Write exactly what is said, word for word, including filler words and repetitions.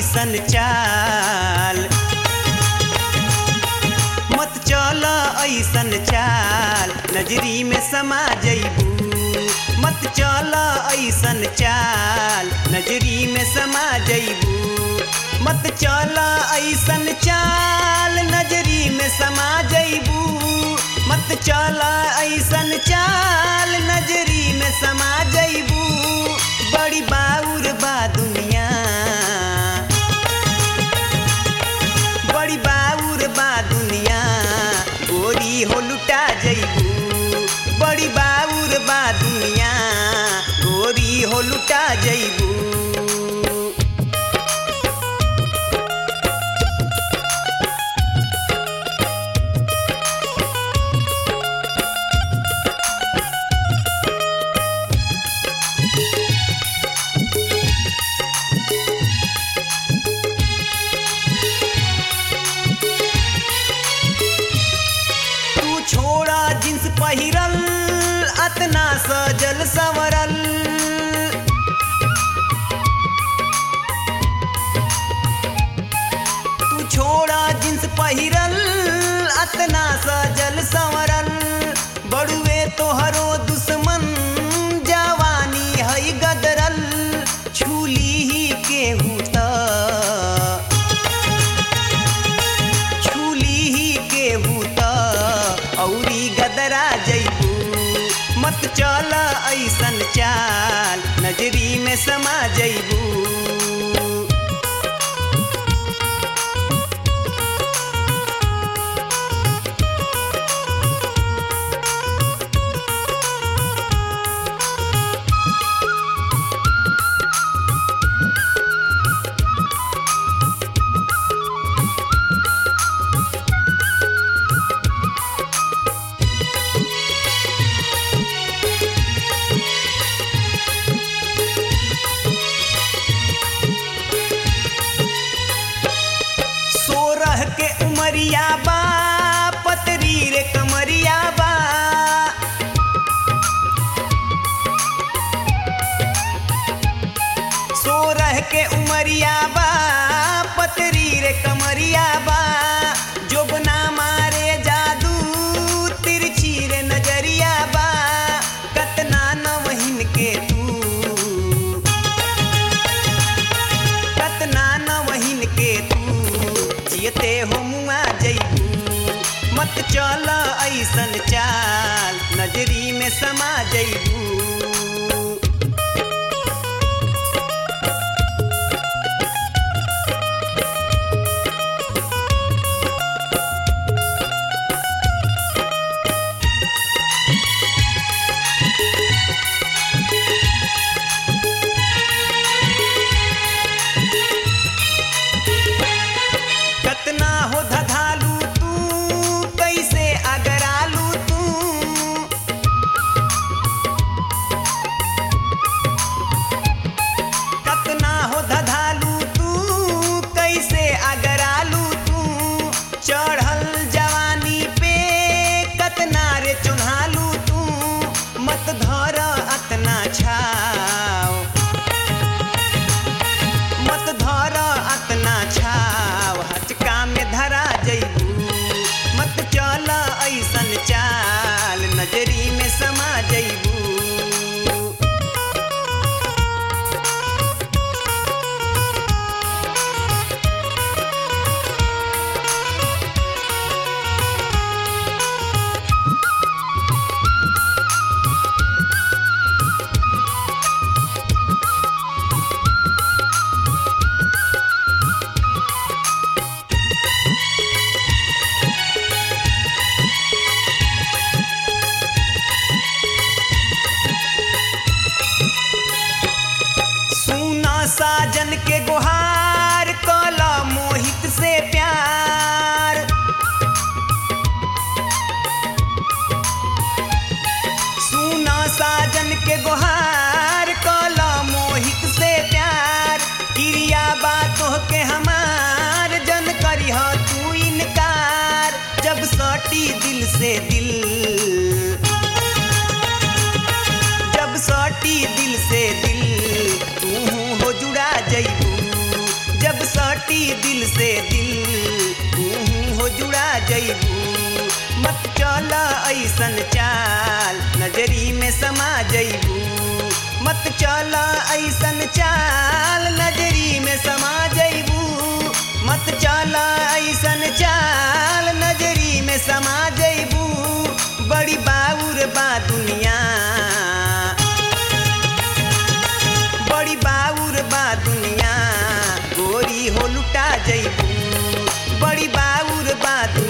ऐसन चाल, मत चल ऐसन चाल, नजरी में समा जइबू। मत चल ऐसन चाल, नजरी में समा जइबू। मत चल ऐसन चाल, नजरी में समा जइबू। मत चल ऐसन चाल, नजरी में समा जइबू। बड़ी बाउर बा दुनिया, बड़ी बाउर बा दुनिया, गोरी हो लुटा जइबू। बड़ी बाउर बा दुनिया, गोरी हो लुटा जइबू। पहिरल अतना सजल संवरल, तू छोड़ा जींस पहिरल अतना सजल संवरल। बड़ुए तोहरो दुश्मन जवानी है गदरल, छूली ही केहू त छूली ही केहू त औरी गदरा जइबू। मत चल ऐसन चाल, नजरी में समा जइबू। के उमरिया बा पतरी रे कमरिया बा, सोरह के उमरिया बा पतरी रे कमरिया बा। जोबना मारे जादू तिरछी रे नजरिया बा, कतना नवहिन के तू कतना नवहिन के तू जियते हो मुआ जइबू। मत चल ऐसन चाल, नजरी में समा जइबू। कतना हो धधालू तू, कैसे अगरालू तू। कतना हो धधालू तू, कैसे अगरालू तू। चढ़ल जवानी पे कतना रे चुन्हालू तू। मत धर अतना छाव, मत धर अतना छाव, हचका में धरा जइबू। मत चल ऐसन चाल, नजरी में समा जइबू। साजन के गुहार कला मोहित से प्यार। सुना साजन के गुहार कला मोहित से प्यार। क्रिया बातों के हमार जन करी हो तू इनकार। जब सटी दिल से दिल, जब सटी दिल से दिल, तू हो जुड़ा जइबू। जब साटी दिल से दिल तू हो जुड़ा जइबू मत चला ऐसन चाल नजरी में समा जइबू मत चला ऐसन चाल नजरी में समा जइबू मत चला ऐसन चाल नजरी में समा जइबू बड़ी बाउर बा दुनिया बड़ी बाउर बा दुनिया गोरी हो लुटा जइबू बड़ी बाउर बा दुनिया